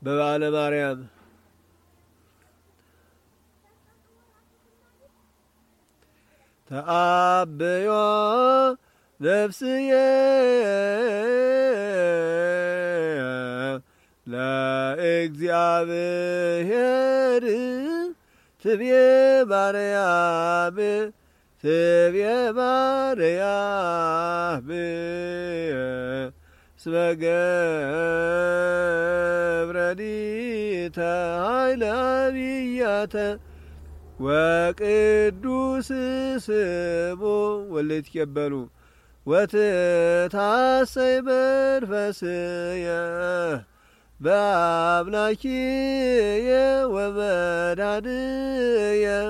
በበዓለ ማርያም ተአብዮ ነፍስየ ለእግዚአብሔር ትብየ ማርያም ትብየ ማርያም እስመ ገብረዲተ ኃይለ አብያተ ወቅዱስ ስሙ ወልትቀበሉ ወትታሰይ መንፈስየ በአምላኪየ ወመድኃኒየ